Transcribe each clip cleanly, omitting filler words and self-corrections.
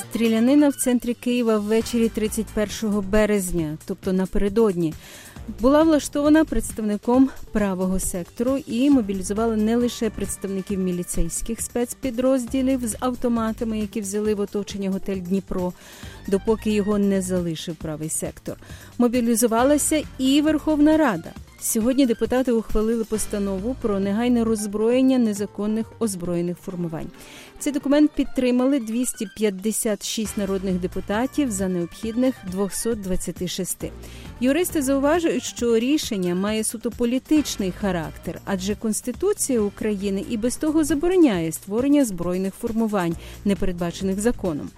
Стрілянина в центрі Києва ввечері 31 березня, тобто напередодні, була влаштована представником правого сектору і мобілізувала не лише представників міліцейських спецпідрозділів з автоматами, які взяли в оточення готель «Дніпро», допоки його не залишив правий сектор. Мобілізувалася і Верховна Рада. Сьогодні депутати ухвалили постанову про негайне роззброєння незаконних озброєних формувань. Цей документ підтримали 256 народних депутатів за необхідних 226. Юристи зауважують, що рішення має суто політичний характер, адже Конституція України і без того забороняє створення збройних формувань, не передбачених законом.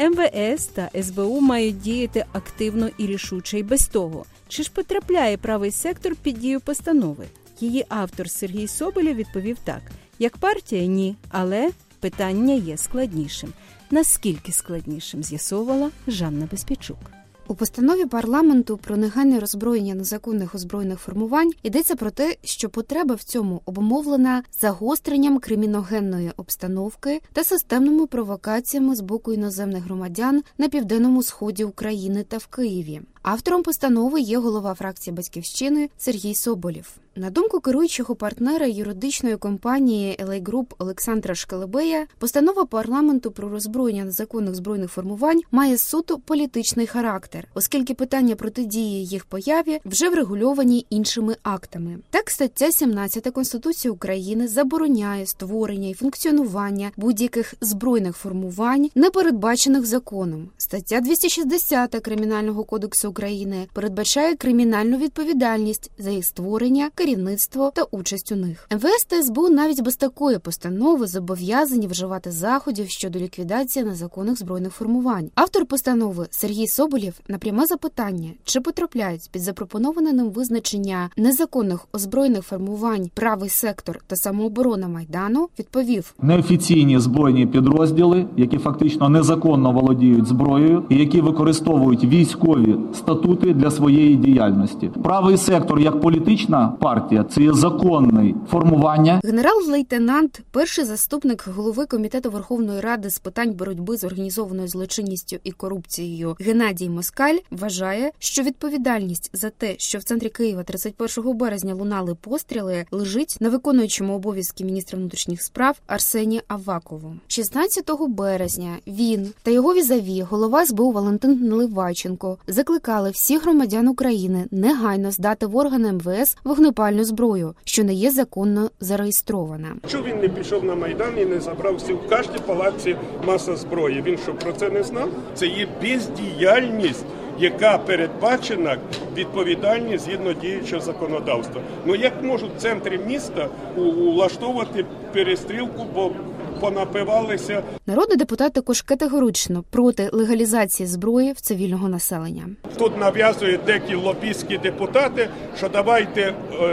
МВС та СБУ мають діяти активно і рішуче і без того. Чи ж потрапляє правий сектор під дію постанови? Її автор Сергій Соболєв відповів так. Як партія – ні, але питання є складнішим. Наскільки складнішим, з'ясовувала Жанна Безпічук. У постанові парламенту про негайне роззброєння незаконних озброєних формувань йдеться про те, що потреба в цьому обумовлена загостренням криміногенної обстановки та системними провокаціями з боку іноземних громадян на південному сході України та в Києві. Автором постанови є голова фракції «Батьківщини» Сергій Соболєв. На думку керуючого партнера юридичної компанії LA Group Олександра Шкелебея, постанова парламенту про роззброєння незаконних збройних формувань має суто політичний характер, оскільки питання протидії їх появі вже врегульовані іншими актами. Так, стаття 17 Конституції України забороняє створення і функціонування будь-яких збройних формувань, не передбачених законом. Стаття 260 Кримінального кодексу України передбачає кримінальну відповідальність за їх створення, керівництво та участь у них. МВС та СБУ навіть без такої постанови зобов'язані вживати заходів щодо ліквідації незаконних збройних формувань. Автор постанови Сергій Соболєв на пряме запитання, чи потрапляють під запропоноване ним визначення незаконних озброєних формувань правий сектор та самооборона Майдану, відповів: неофіційні збройні підрозділи, які фактично незаконно володіють зброєю і які використовують військові статути для своєї діяльності. Правий сектор як політична партія – це є законне формування. Генерал-лейтенант, перший заступник голови Комітету Верховної Ради з питань боротьби з організованою злочинністю і корупцією Геннадій Москаль вважає, що відповідальність за те, що в центрі Києва 31 березня лунали постріли, лежить на виконуючому обов'язки міністра внутрішніх справ Арсені Авакову. 16 березня він та його візаві, голова СБУ Валентин Наливайченко, закликали всіх громадян України негайно здати в органи МВС вогнепальну зброю, що не є законно зареєстрована. Чому він не пішов на Майдан і не забрав всі в кожній палаці маса зброї? Він що, про це не знав? Це є бездіяльність, яка передбачена відповідальність згідно діючого законодавства. Ну як можуть в центрі міста влаштовувати перестрілку, бо понапивалися? Народний депутат також категорично проти легалізації зброї в цивільного населення. Тут нав'язують деякі лобістські депутати, що давайте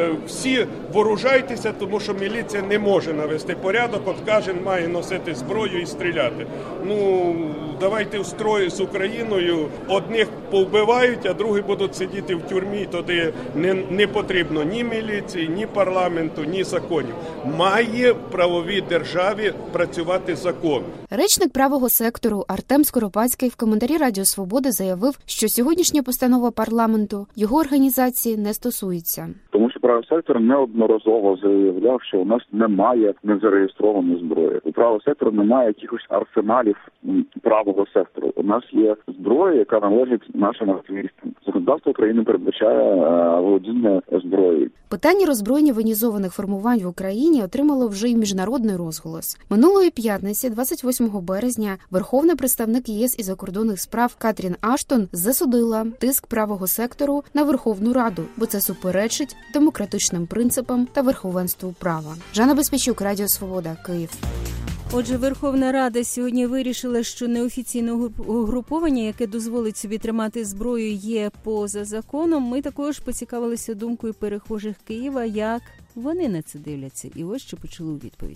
всі вооружайтеся, тому що міліція не може навести порядок, от кожен має носити зброю і стріляти. Ну, давайте в строї з Україною, одних повбивають, а другі будуть сидіти в тюрмі, тоді не потрібно ні міліції, ні парламенту, ні законів. Має в правовій державі працювати закон. Речник правого сектору Артем Скоропадський в коментарі Радіо Свобода заявив, що сьогоднішня постанова парламенту його організації не стосується. Тому що правий сектор неодноразово заявляв, що у нас немає незареєстрованої зброї. У правого сектору немає якихось арсеналів правого сектору. У нас є зброя, яка належить нашим активістам. Законодавство України передбачає володіння зброєю. Питання роззброєння воєнізованих формувань в Україні отримало вже й міжнародний розголос. Минулої п'ятниці, 28 березня, верховний представник ЄС із закордонних справ Катрін Аштон засудила тиск правого сектору на Верховну Раду, бо це суперечить демократичним принципам та верховенству права. Жанна Безпічук, Радіо Свобода, Київ. Отже, Верховна Рада сьогодні вирішила, що неофіційне угруповання, яке дозволить собі тримати зброю, є поза законом. Ми також поцікавилися думкою перехожих Києва, як вони на це дивляться. І ось що почули у відповідь.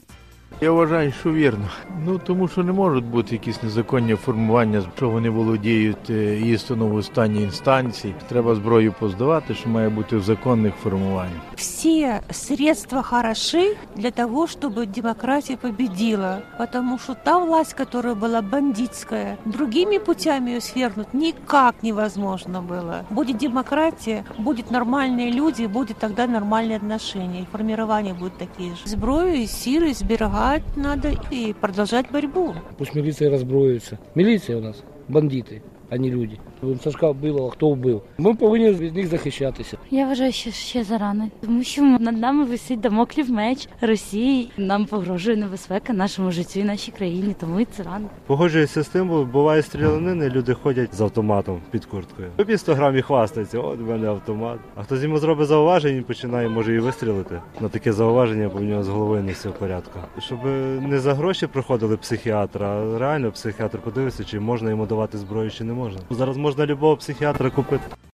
Я вважаю, що вірно. Тому що не можуть бути якісь незаконні формування, що вони володіють істину в останній інстанції. Треба зброю поздавати, що має бути в законних формуваннях. Все средства хороши для того, чтобы демократия победила, потому что та власть, которая была бандитская, другими путями ее свергнуть никак невозможно было. Будет демократия, будут нормальные люди, будет тогда нормальные отношения, и формирование будет такие же. Зброю и силы сберегать надо и продолжать борьбу. Пусть милиция разброится. Милиция у нас бандиты, а не люди. Сашка вбив, хто вбив. Ми повинні від них захищатися. Я вважаю, що ще зарано, тому що над нами висить дамоклів меч Росії. Нам погрожує небезпека нашому життю і нашій країні, тому і це рано. Погоджуюся з тим, бо буває стрілянини, люди ходять з автоматом під курткою. По 100 грамів хвастаються, от в мене автомат. А хтось йому зробить зауваження, він починає, може, і вистрілити. На таке зауваження, бо в нього з головою не все в порядку. Щоб не за гроші проходили психіатра, а реально психіатр подивиться, чи можна йому давати зброю, чи не можна. Зараз можна любого психіатра купити.